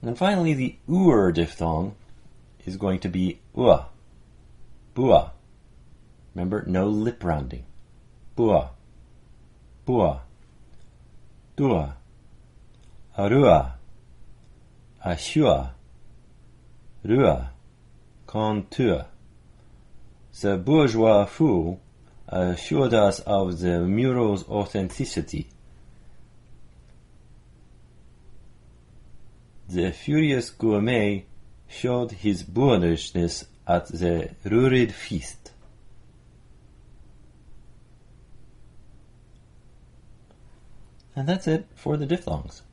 And finally, the ur diphthong is going to be ua, bua. Remember, no lip rounding. Bua, bua, dua, arua, ashua, rua, kontua. The bourgeois fool assured us of the mural's authenticity. The furious gourmet showed his boorishness at the Rurid feast. And that's it for the diphthongs.